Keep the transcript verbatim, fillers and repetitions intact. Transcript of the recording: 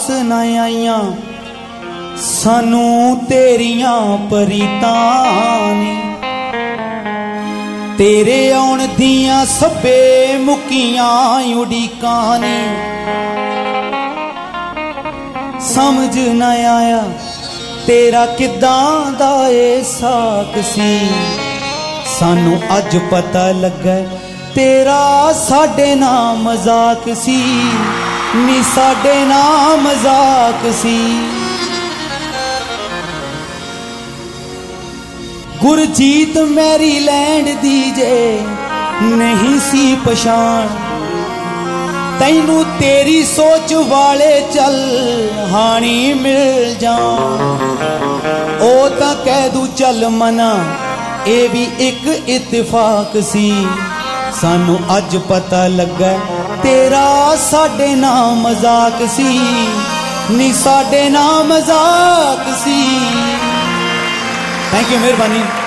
ना आईयां सानू तेरियां परीतां ने तेरे आउण दियां सब्बे मुक्कियां उड़ीकां ने समझ ना आया तेरा किदां दा ए साक सी सानू अज पता लगा तेरा साडे ना मजाक सी नी साडे ना मजाक सी। गुरजीत मैरीलैंड दी जे नहीं सी पछाण तैनू तेरी सोच वाले चल हानी मिल जान ओ तां कह दू चल मना ए भी एक इत्तेफाक सी सानू अज पता लगा तेरा साडे ना मजाक सी नी साडे ना मजाक सी। थैंक यू, मेहरबानी।